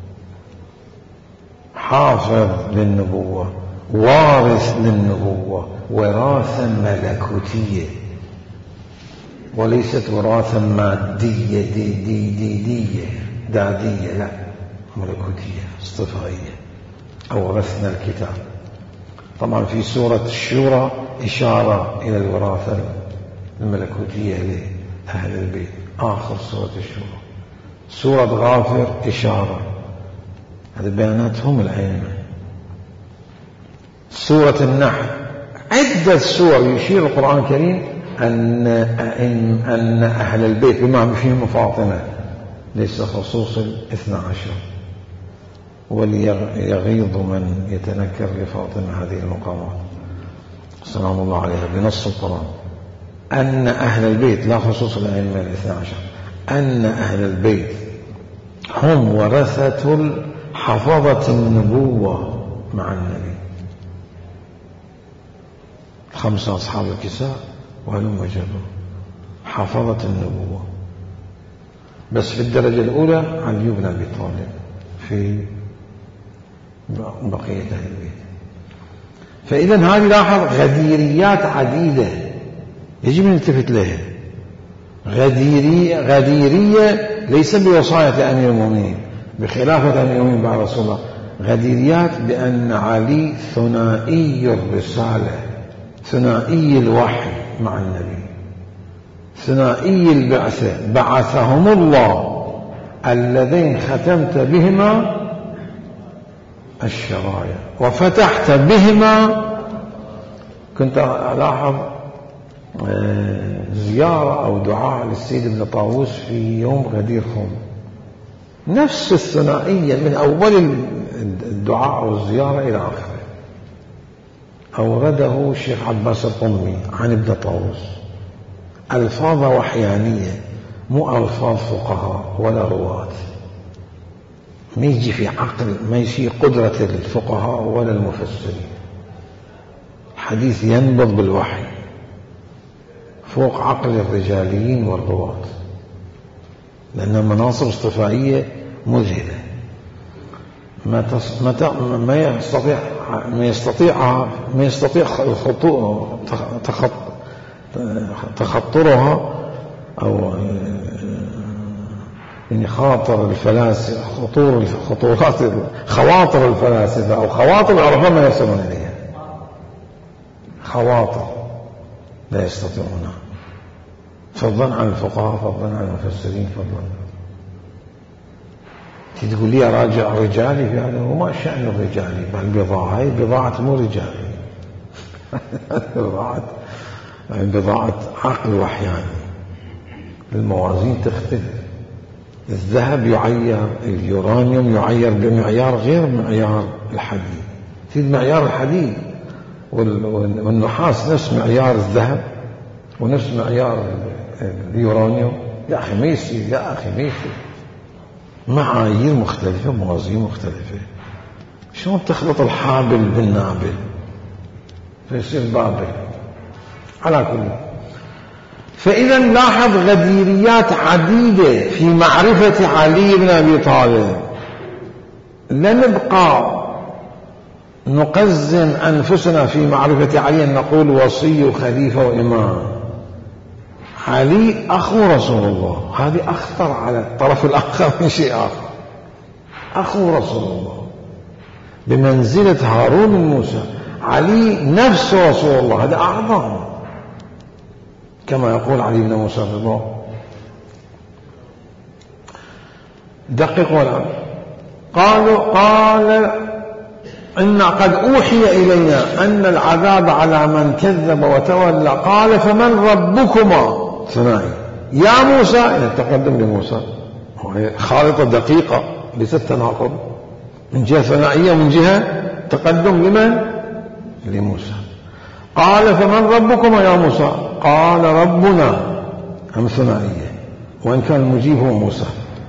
حافظ للنبوة، وارث للنبوة، وراثة ملكوتية وليست وراثة مادية دية دادية، لا، ملكوتية اصطفائية. أورثنا الكتاب. طبعا في سورة الشورى إشارة إلى الوراثة الملكوتية لأهل البيت، آخر سورة الشورى. سورة غافر إشارة، هذه بياناتهم العلمية. سورة النحل، عدة سور يشير القرآن الكريم أن أهل البيت بما فيهم فاطمة ليس خصوص 12، وليغيظ من يتنكر لفاطمة هذه المقامات سلام الله عليها بنص القرآن. أن أهل البيت لا خصوص الأئمة 12، أن أهل البيت هم ورثة حفظة النبوة مع النبي، 5 أصحاب الكساء وهلم جروا، حفظة النبوة. بس في الدرجة الأولى علي بن أبي طالب في بقية أهل البيت. فإذا هذه لاحظ غديريات عديدة يجب أن نلتفت لها. غديرية ليس بوصاية أمير المؤمنين بخلافة أمير المؤمنين بعد رسول الله، غديريات بأن علي ثنائي الرسالة، ثنائي الوحي مع النبي، ثنائي البعثة، بعثهم الله اللذين ختمت بهما الشرايع وفتحت بهما. كنت ألاحظ زيارة أو دعاء للسيد ابن طاووس في يوم غدير خم، نفس الثنائية من أول الدعاء والزيارة إلى آخره. أورده الشيخ عباس القمي عن ابن طاووس، ألفاظ وحيانية مو ألفاظ فقهاء ولا رواة، ما يجي في عقل، ما يجي قدرة الفقهاء ولا المفسرين. حديث ينبض بالوحي فوق عقل الرجاليين والرواة. لأنها مناصب اصطفائية مذهلة، ما يستطيع تخطرها أو يعني خواطر الفلاسفة، خواطر الفلاسفة أو خواطر العرفاء ما يصلون إليها، خواطر لا يستطيعونها، فضلا عن الفقهاء، فضلا عن المفسرين، فضلا. تقول لي راجع رجالي في هذا، وما شأن الرجالي بالبضاعة، هاي بضاعة مو رجالي بضاعة عقل وحياني. الموازين تختلف، الذهب يعير، اليورانيوم يعير بمعيار غير معيار الحديد، في معيار الحديد والنحاس نفس معيار الذهب ونفس معيار اليورانيوم. يا أخي ما يصير، يا أخي ما يصير، معايير مختلفة، موازين مختلفة. شلون تخلط الحابل بالنابل فيصير بابل؟ على كل. فإذا لاحظ غديريات عديدة في معرفة علي بن أبي طالب. لنبقى نقزم أنفسنا في معرفة علي أن نقول وصي وخليفة وإمام. علي أخو رسول الله، هذه أخطر على الطرف الآخر من شيء آخر. أخو رسول الله بمنزلة هارون من موسى، علي نفس رسول الله، هذا أعظم، كما يقول علي بن موسى الرضا. دققوا الآن. قال إن قد أوحي إلينا أن العذاب على من كذب وتولى. قال فمن ربكما؟ ثنائي. يا موسى، يتقدم لموسى، خارطة دقيقة ليست تناقض، من جهة ثنائية ومن جهة تقدم لمن؟ لموسى. قال فمن ربكما يا موسى؟ قال ربنا، هم ثنائية وإن كان المجيب هو موسى.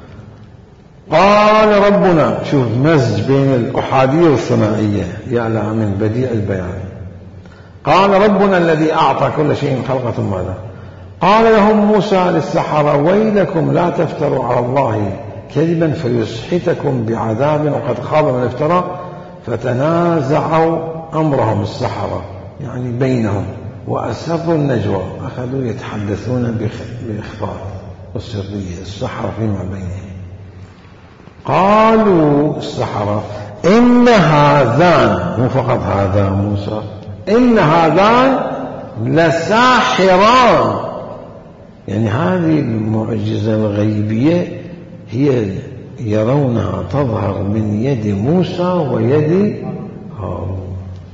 قال ربنا، شوف مزج بين الأحادية والثنائية، يا لها من بديع البيان. قال ربنا الذي أعطى كل شيء خلقه ثم هدى. قال لهم موسى للسحرة ويلكم لا تفتروا على الله كذبا فيسحتكم بعذاب وقد خاب من افترى. فتنازعوا أمرهم السحرة يعني بينهم وأسروا النجوى، أخذوا يتحدثون بإخفاء والسرية، السحرة فيما بينهم. قالوا السحرة إن هذان، مو فقط هذا موسى، إن هذان لساحران. يعني هذه المعجزة الغيبية هي يرونها تظهر من يد موسى ويد هارون.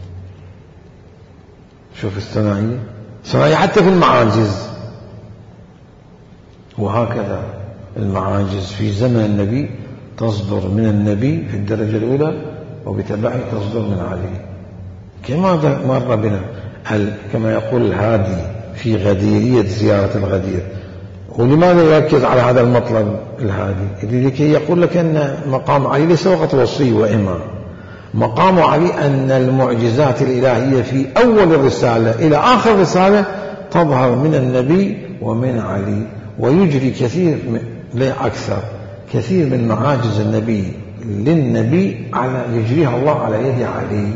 شوف الثنائية حتى في المعاجز. وهكذا المعاجز في زمن النبي تصدر من النبي في الدرجة الأولى، وبتبعه تصدر من علي، كما مر بنا كما يقول الهادي في غديرية زيارة الغدير. ولماذا يركز على هذا المطلب الهادي؟ لكي يقول لك أن مقام علي ليس فقط وصي وإمام، مقام علي أن المعجزات الإلهية في أول الرسالة إلى آخر الرسالة تظهر من النبي ومن علي، ويجري كثير من معاجز النبي للنبي يجريها الله على يد علي.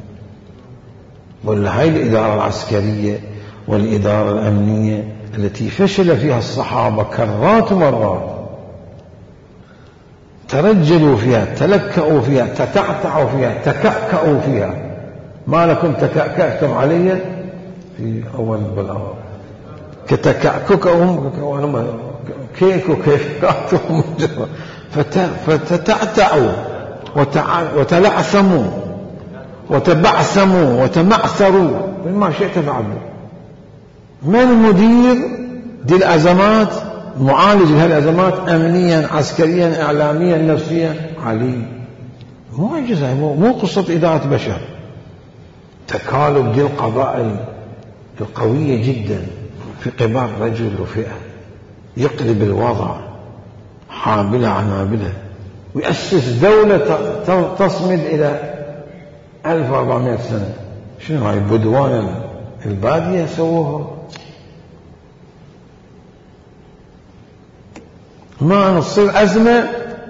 ولا هاي الإدارة العسكرية والإدارة الأمنية التي فشل فيها الصحابة كرات ومرات، ترجلوا فيها، تلكأوا فيها، تتعتعوا فيها، تكأكأوا فيها. ما لكم تكأكأتم علي في أول بالأول، كتكأككهم كيك وكيكاتهم فتتعتعوا وتلعثموا وتبعثموا وتمعثروا مما شئت فعلوا. من مدير دي الأزمات، معالج هالأزمات أمنيا عسكريا إعلاميا نفسيا؟ علي. معجزة، مو قصة إدارة بشر. تكالب دي القبائل القوية جدا في قبال رجل وفئة، يقلب الوضع حاملة عنابلة، ويأسس دولة تصمد إلى 1400 سنة. شنو هاي بدوان البادية سووها؟ ما تصير أزمة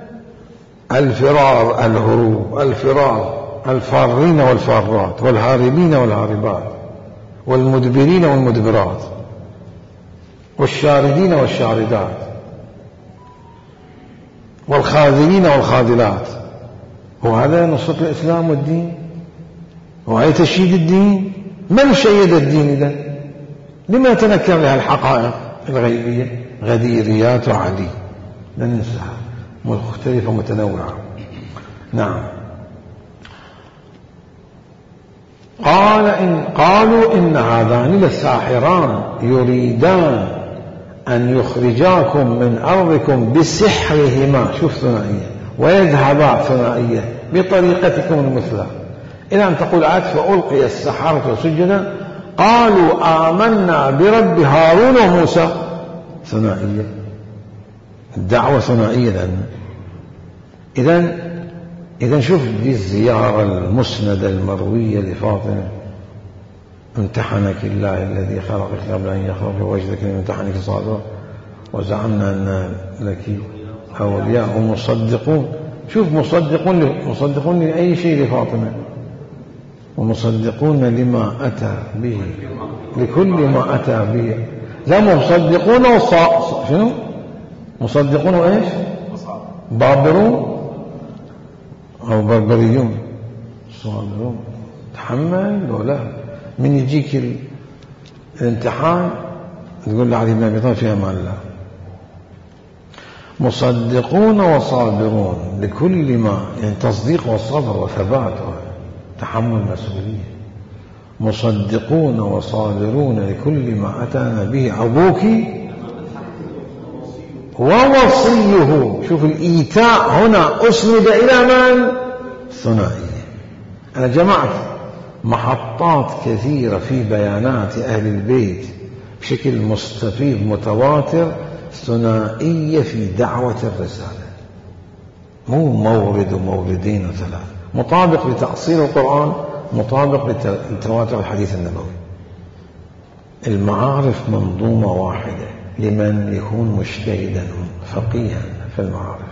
الفرار الهروب، الفرار الفارين والفارات، والهاربين والهاربات، والمدبرين والمدبرات، والشاردين والشاردات، والخاذلين والخاذلات. وهذا نصرة الإسلام والدين، وهذا تشييد الدين. من شيد الدين إذن؟ لما تنكر لها الحقائق الغيبية؟ غديريات وعلي لا ننساها، مختلفة متنوعة. نعم. قالوا إن هذان لساحران يريدان أن يخرجاكم من أرضكم بسحرهما، شوف ثنائية، ويذهبا ثنائية بطريقتكم المثلى، إلى أن تقول عاد فألقي السحرة سجدا قالوا آمنا برب هارون وموسى، ثنائية، الدعوة ثنائية. إذن شوف دي الزيارة المسندة المروية لفاطمة: امتحنك الله الذي خلقك قبل أن يخلق وجدك لامتحنك صادر وزعمنا أن لك أولياء ومصدقون. شوف مصدقون لأي شيء لفاطمة، ومصدقون لما أتى به، لكل ما أتى به. لا مصدقون شنو؟ مصدقون وإيش؟ بابرون أو بربريون، صابرون. تحمل ولا من يجيك الامتحان تقول لعلي بن أبي طالب في أمان الله. مصدقون وصابرون لكل ما، يعني تصديق وصبر وثبات وتحمل مسؤولية. مصدقون وصابرون لكل ما أتانا به أبوك ووصيه. شوف الإيتاء هنا أسند إلى من؟ ثنائية. أنا جمعت محطات كثيرة في بيانات أهل البيت بشكل مستفيض متواتر، ثنائية في دعوة الرسالة، مو مورد وموردين وثلاث، مطابق لتأصيل القرآن، مطابق لتواتر الحديث النبوي. المعارف منظومة واحدة لمن يكون مجتهدا فقيها في المعارف،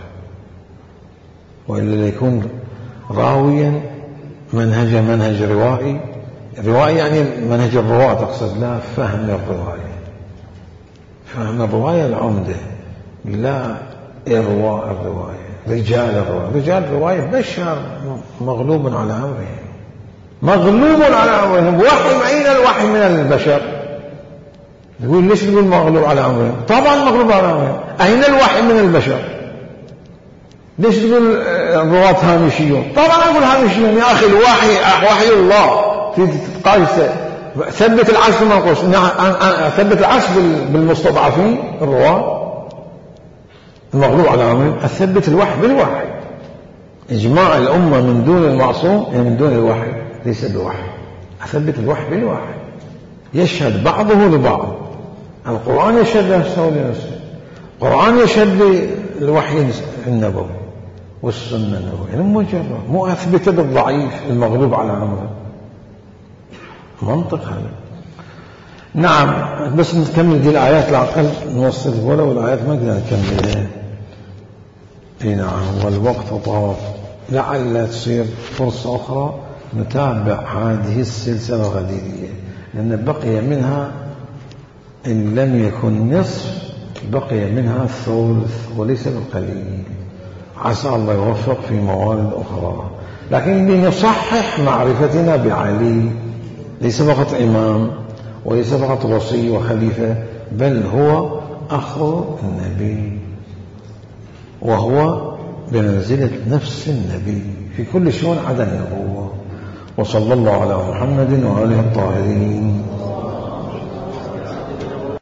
وإلا يكون راويا منهج روائي يعني منهج الرواة تقصد، لا فهم الرواية، فهم الرواية العمدة، لا إرواء الرواية. رجال الرواية بشر مغلوب على أمرهم، مغلوب على أمرهم. وحي أين الوحي من البشر؟ يقول ليش تقول مغلوب على أمرهم؟ طبعا مغلوب على أمرهم. أين الوحي من البشر؟ ليش تقول الرواة هامشيون؟ طبعا أقول هامشيون يا أخي، الوحي وحي الله في قايسة. ثبت العرش بالمنقوص، ثبت العرش بالمستضعفين الرواة المغلوب على أمرهم. أثبت الوحي بالوحي. إجماع الأمة من دون المعصوم يعني من دون الوحي ليس بوحي. أثبت الوحي بالوحي، يشهد بعضه لبعض. القرآن يشهد نفسه لنفسه، القرآن يشهد للوحي النبوي والسنة النبوية، يعني مجرد مو أثبت بالضعيف المغلوب على أمره. منطق هذا. نعم، بس نكمل دي الآيات الأقل نوصل، ولو الآيات ما قدرنا نكملها. نعم، والوقت طاف، لعل تصير فرصة أخرى نتابع هذه السلسلة الغديرية، لأن بقي منها إن لم يكن نصف بقي منها الثلث وليس بالقليل. عسى الله يوفق في موارد أخرى، لكن لنصحح معرفتنا بعلي، ليس فقط إمام وليس فقط وصي وخليفة، بل هو أخو النبي، وهو بمنزلة نفس النبي في كل شيء عدا النبوة. وصلى الله على محمد وآله الطاهرين.